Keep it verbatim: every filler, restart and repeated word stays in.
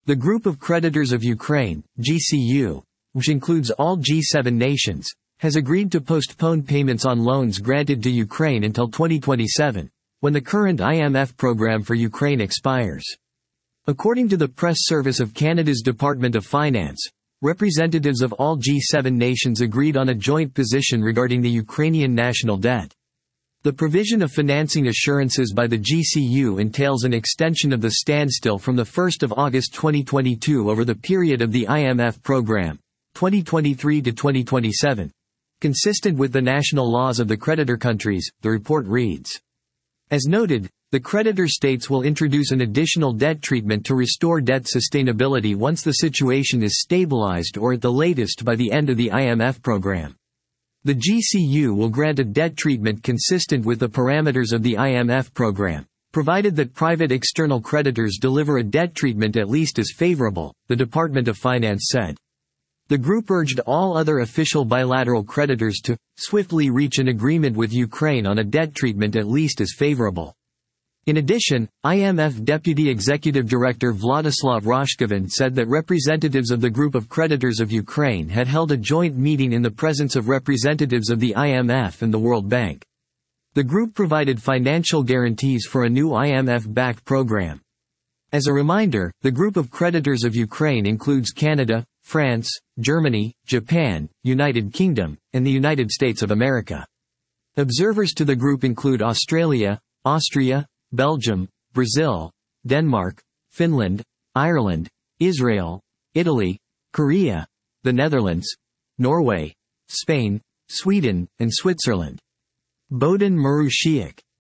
The Group of Creditors of Ukraine, G C U, which includes all G seven nations, has agreed to postpone payments on loans granted to Ukraine until twenty twenty-seven, when the current I M F program for Ukraine expires. According to the press service of Canada's Department of Finance, representatives of all G seven nations agreed on a joint position regarding the Ukrainian national debt. The provision of financing assurances by the G C U entails an extension of the standstill from the first of August twenty twenty-two over the period of the I M F program, twenty twenty-three to twenty twenty-seven. Consistent with the national laws of the creditor countries, the report reads. As noted, the creditor states will introduce an additional debt treatment to restore debt sustainability once the situation is stabilized or at the latest by the end of the I M F program. The G C U will grant a debt treatment consistent with the parameters of the I M F program, provided that private external creditors deliver a debt treatment at least as favorable, the Department of Finance said. The group urged all other official bilateral creditors to swiftly reach an agreement with Ukraine on a debt treatment at least as favorable. In addition, I M F Deputy Executive Director Vladislav Roshkovin said that representatives of the Group of Creditors of Ukraine had held a joint meeting in the presence of representatives of the I M F and the World Bank. The group provided financial guarantees for a new I M F-backed program. As a reminder, the Group of Creditors of Ukraine includes Canada, France, Germany, Japan, United Kingdom, and the United States of America. Observers to the group include Australia, Austria, Belgium, Brazil, Denmark, Finland, Ireland, Israel, Italy, Korea, the Netherlands, Norway, Spain, Sweden, and Switzerland. Bohdan Marushiak